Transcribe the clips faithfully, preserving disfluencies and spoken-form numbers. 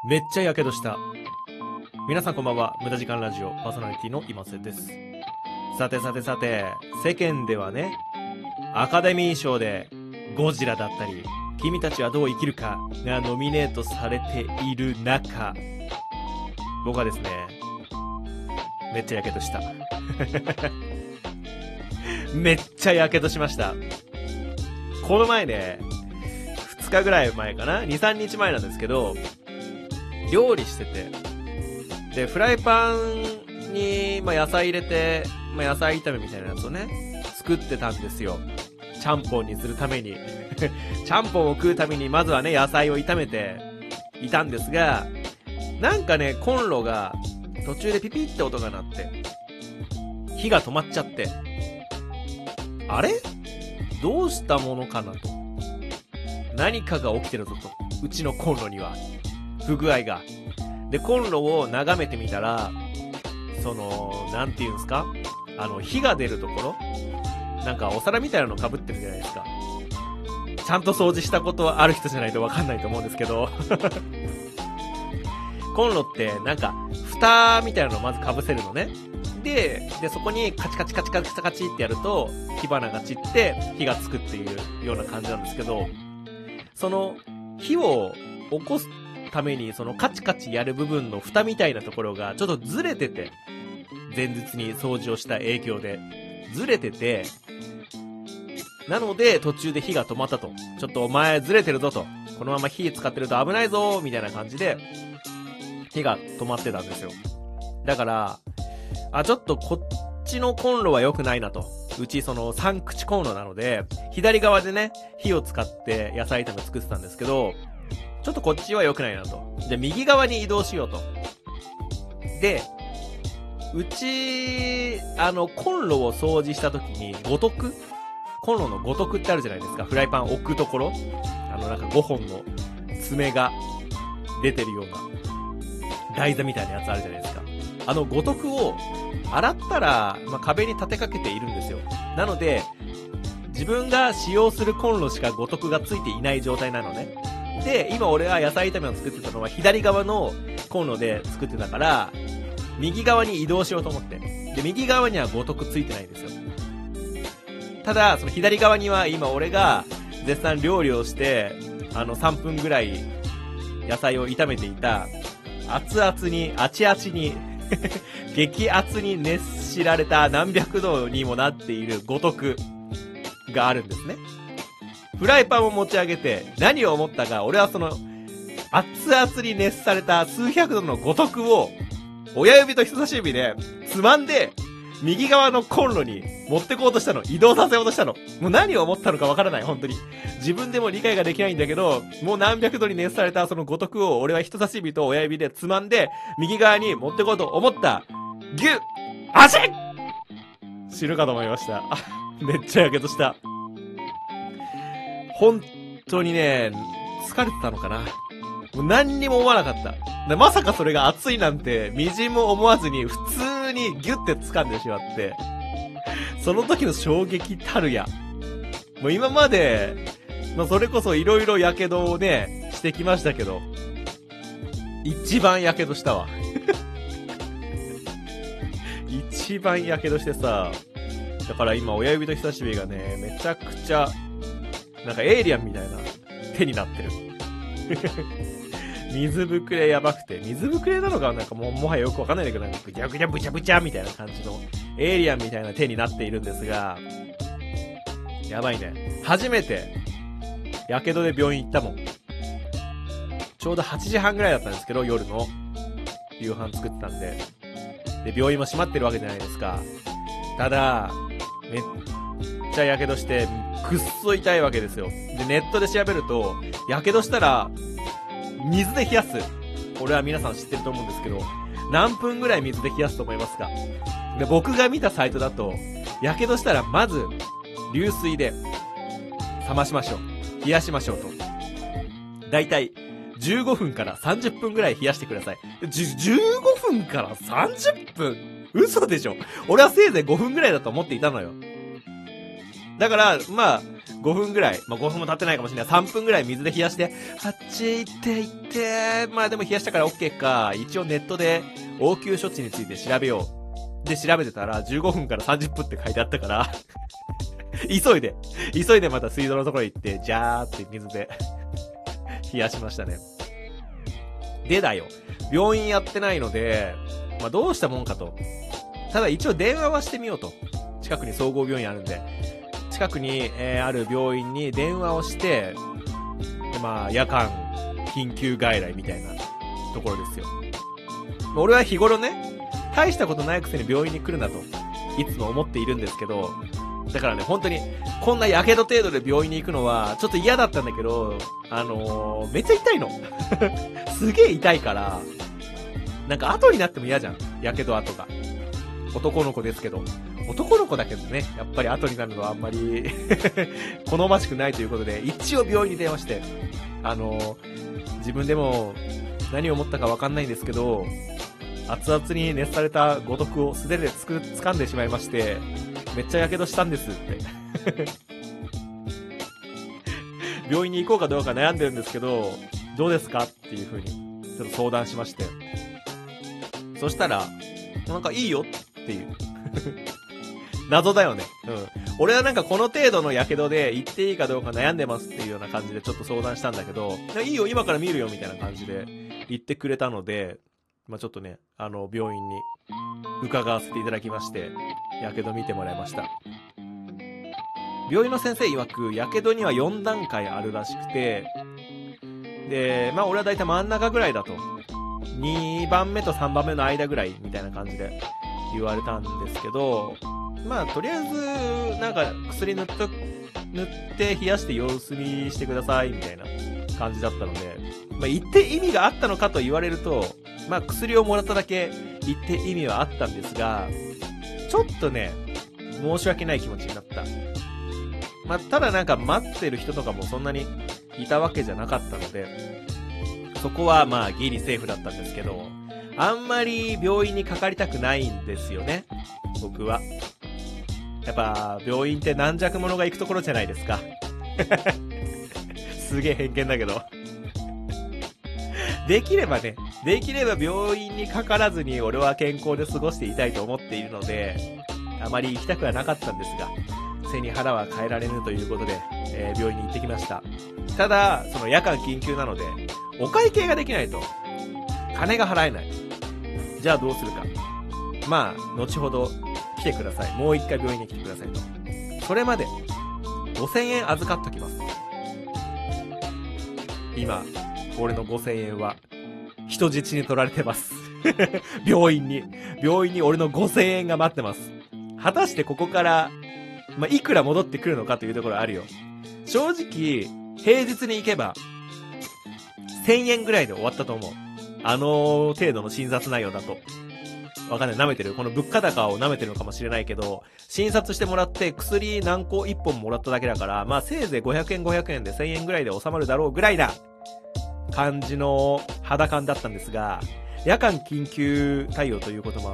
めっちゃやけどした。皆さんこんばんは。無駄時間ラジオパーソナリティの今瀬です。さてさてさて、世間ではね、アカデミー賞でゴジラだったり、君たちはどう生きるかがノミネートされている中、僕はですね、めっちゃやけどした。めっちゃやけどしました。この前ね、ふつかぐらい前かな ?に、さんにちまえなんですけど、料理してて、で、フライパンに、まあ、野菜入れて、まあ、野菜炒めみたいなやつをね、作ってたんですよ。ちゃんぽんにするために。ちゃんぽんを食うために、まずはね、野菜を炒めていたんですが、なんかね、コンロが途中でピピって音が鳴って、火が止まっちゃって、あれ?どうしたものかなと。何かが起きてるぞと。うちのコンロには。不具合が。で、コンロを眺めてみたら、その、なんていうんですか?あの、火が出るところ?なんかお皿みたいなの被ってるじゃないですか。ちゃんと掃除したことある人じゃないとわかんないと思うんですけど。コンロってなんか、蓋みたいなのをまず被せるのね。で、で、そこにカチカチカチカチカチってやると、火花が散って火がつくっていうような感じなんですけど、その、火を起こすために、そのカチカチやる部分の蓋みたいなところがちょっとずれてて、前日に掃除をした影響で、ずれてて、なので途中で火が止まったと。ちょっとお前ずれてるぞと。このまま火使ってると危ないぞみたいな感じで、火が止まってたんですよ。だから、あ、ちょっとこっちのコンロは良くないなと。うちそのさん口コンロなので、左側でね、火を使って野菜炒め作ってたんですけど、ちょっとこっちは良くないなと。じゃあ右側に移動しようと。で、うち、あの、コンロを掃除した時に、五徳コンロの五徳ってあるじゃないですか。フライパン置くところ。あの、なんかごほんの爪が出てるような台座みたいなやつあるじゃないですか。あの五徳を洗ったら、まあ、壁に立てかけているんですよ。なので、自分が使用するコンロしか五徳がついていない状態なのね。で、今俺は野菜炒めを作ってたのは左側のコンロで作ってたから、右側に移動しようと思って。で、右側には五徳ついてないんですよ。ただ、その左側には今俺が絶賛料理をして、あのさんぷんぐらい野菜を炒めていた、熱々に、あちあちに、激熱に熱しられた何百度にもなっている五徳があるんですね。フライパンを持ち上げて、何を思ったか、俺はその、熱々に熱された数百度の五徳を、親指と人差し指で、つまんで、右側のコンロに持ってこうとしたの。移動させようとしたの。もう何を思ったのかわからない、本当に。自分でも理解ができないんだけど、もう何百度に熱されたその五徳を、俺は人差し指と親指でつまんで、右側に持ってこうと思った。ギュッ足死ぬかと思いました。あ、めっちゃやけどした。本当にね、疲れてたのかな。もう何にも思わなかった。でまさかそれが熱いなんて、みじんも思わずに、普通にギュッて掴んでしまって、その時の衝撃たるや。もう今まで、まあ、それこそ色々やけどをね、してきましたけど、一番やけどしたわ。一番やけどしてさ、だから今親指と人差し指がね、めちゃくちゃ、なんかエイリアンみたいな手になってる。水ぶくれやばくて、水ぶくれなのかなんかもうもはやよくわかんないんだけど、なんかぐちゃぐちゃぶちゃぶちゃみたいな感じのエイリアンみたいな手になっているんですが、やばいね。初めて、やけどで病院行ったもん。ちょうどはちじはんぐらいだったんですけど、夜の夕飯作ってたんで。で、病院も閉まってるわけじゃないですか。ただ、めっちゃやけどして、くっそ痛いわけですよ。で、ネットで調べると、やけどしたら、水で冷やす。これは皆さん知ってると思うんですけど、何分ぐらい水で冷やすと思いますか？で、僕が見たサイトだと、やけどしたらまず、流水で、冷ましましょう。冷やしましょうと。だいたい、じゅうごふんからさんじゅっぷんぐらい冷やしてください。じゅ、じゅうごふんからさんじゅっぷん?嘘でしょ?俺はせいぜいごふんぐらいだと思っていたのよ。だから、まあ、 ごふんぐらい、まあ、ごふんも経ってないかもしれない。さんぷんぐらい水で冷やして、あっち行って行って、まあでも冷やしたから OK か。一応ネットで応急処置について調べよう。で、調べてたらじゅうごふんからさんじゅっぷんって書いてあったから、急いで、急いでまた水道のところ行って、ジャーって水で冷やしましたね。でだよ。病院やってないので、まあどうしたもんかと。ただ一応電話はしてみようと。近くに総合病院あるんで。近くに、えー、ある病院に電話をして、でまあ夜間緊急外来みたいなところですよ。俺は日頃ね、大したことないくせに病院に来るなと、いつも思っているんですけど、だからね、本当に、こんな火傷程度で病院に行くのは、ちょっと嫌だったんだけど、あのー、めっちゃ痛いの。すげえ痛いから、なんか後になっても嫌じゃん。火傷跡が。男の子ですけど。男の子だけどね、やっぱり後になるのはあんまり、好ましくないということで、一応病院に電話して、あのー、自分でも何を思ったかわかんないんですけど、熱々に熱された五毒を素手でつく、掴んでしまいまして、めっちゃ火傷したんですって。病院に行こうかどうか悩んでるんですけど、どうですかっていう風に、ちょっと相談しまして。そしたら、なんかいいよっていう。謎だよね。うん。俺はなんかこの程度の火傷で行っていいかどうか悩んでますっていうような感じでちょっと相談したんだけど、いいよ、今から見るよみたいな感じで言ってくれたので、まあちょっとね、あの、病院に伺わせていただきまして、火傷見てもらいました。病院の先生曰く、火傷にはよんだんかいあるらしくて、で、まあ俺はだいたい真ん中ぐらいだと。にばんめとさんばんめの間ぐらいみたいな感じで言われたんですけど、まあとりあえず、なんか薬塗っと、塗って冷やして様子見してくださいみたいな感じだったので、まあ言って意味があったのかと言われると、まあ薬をもらっただけ言って意味はあったんですが、ちょっとね、申し訳ない気持ちになった。まあ、ただなんか待ってる人とかもそんなにいたわけじゃなかったので、そこはまあギリセーフだったんですけど、あんまり病院にかかりたくないんですよね、僕は。やっぱ病院って軟弱者が行くところじゃないですか。すげえ偏見だけど。できればね、できれば病院にかからずに俺は健康で過ごしていたいと思っているので、あまり行きたくはなかったんですが、背に腹は変えられぬということで、えー、病院に行ってきました。ただ、その夜間緊急なので、お会計ができないと、金が払えない。じゃあどうするか。まあ、後ほど来てください。もう一回病院に来てくださいと。それまで、ごせんえん預かっときます。今、俺のごせんえんは、人質に取られてます。病院に。病院に俺のごせんえんが待ってます。果たしてここから、まあ、いくら戻ってくるのかというところあるよ。正直、平日に行けば、せんえんぐらいで終わったと思う。あの程度の診察内容だと。わかんない。舐めてる。この物価高を舐めてるのかもしれないけど、診察してもらって薬何個いっぽんもらっただけだから、まあせいぜいごひゃくえんごひゃくえんでせんえんぐらいで収まるだろうぐらいな感じの肌感だったんですが、夜間緊急対応ということもあって、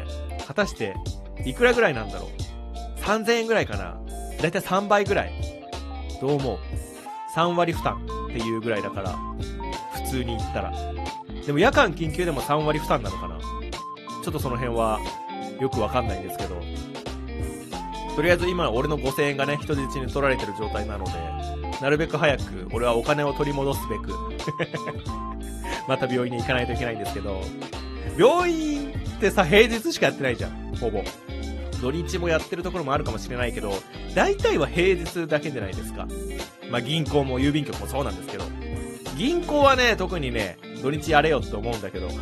果たしていくらぐらいなんだろう。さんぜんえんぐらいかな。だいたいさんばいぐらい。どう思う？ さん 割負担っていうぐらいだから、普通に言ったら。でも夜間緊急でもさん割負担なのかな。ちょっとその辺はよくわかんないんですけど、とりあえず今俺のごせんえんがね、人質に取られてる状態なので、なるべく早く俺はお金を取り戻すべくまた病院に行かないといけないんですけど、病院ってさ、平日しかやってないじゃん、ほぼ。土日もやってるところもあるかもしれないけど、大体は平日だけじゃないですか。まあ銀行も郵便局もそうなんですけど、銀行はね、特にね、土日やれよって思うんだけど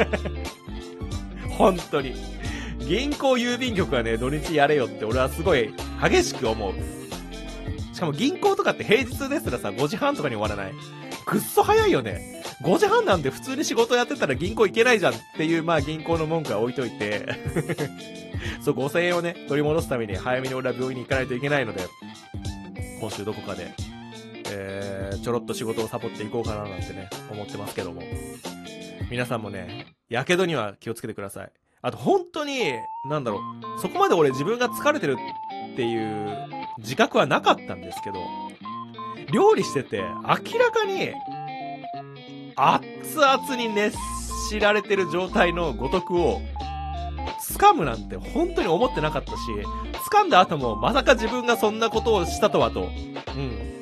本当に銀行郵便局はね、土日やれよって俺はすごい激しく思う。しかも銀行とかって平日ですらさ、ごじはんとかに終わらない？くっそ早いよね。ごじはんなんて普通に仕事やってたら銀行行けないじゃんっていう、まあ銀行の文句は置いといてそう、ごせんえんをね、取り戻すために早めに俺は病院に行かないといけないので、今週どこかで、えー、ちょろっと仕事をサボっていこうかななんてね、思ってますけども。皆さんもね、やけどには気をつけてください。あと本当に、なんだろう、そこまで俺自分が疲れてるっていう自覚はなかったんですけど、料理してて明らかに熱々に熱しられてる状態の五徳を掴むなんて本当に思ってなかったし、掴んだ後もまさか自分がそんなことをしたとはと、うん、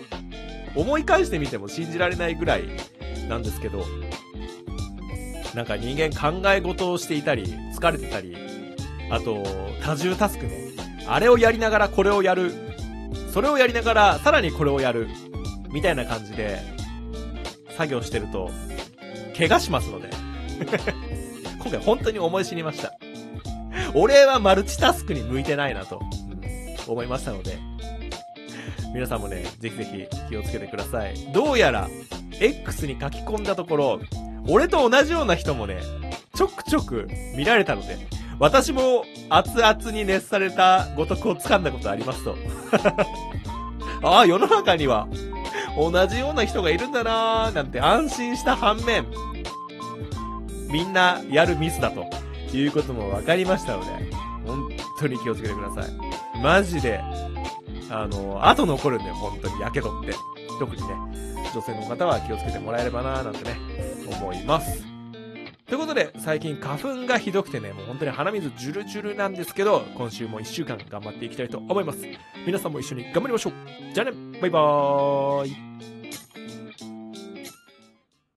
思い返してみても信じられないぐらいなんですけど、なんか人間考え事をしていたり疲れてたり、あと多重タスクね、あれをやりながらこれをやる、それをやりながらさらにこれをやるみたいな感じで作業してると怪我しますので今回本当に思い知りました。俺はマルチタスクに向いてないなと、うん、思いましたので、皆さんもね、ぜひぜひ気をつけてください。どうやら X に書き込んだところ、俺と同じような人もね、ちょくちょく見られたので、私も熱々に熱された五徳を掴んだことありますとああ、世の中には同じような人がいるんだなーなんて安心した反面、みんなやるミスだということも分かりましたので、本当に気をつけてください。マジであの後残るんだよ、本当にやけどって。特にね、女性の方は気をつけてもらえればなーなんてね思います。ということで、最近花粉がひどくてね、もう本当に鼻水ジュルジュルなんですけど、今週もいっしゅうかん頑張っていきたいと思います。皆さんも一緒に頑張りましょう。じゃあね、バイバーイ。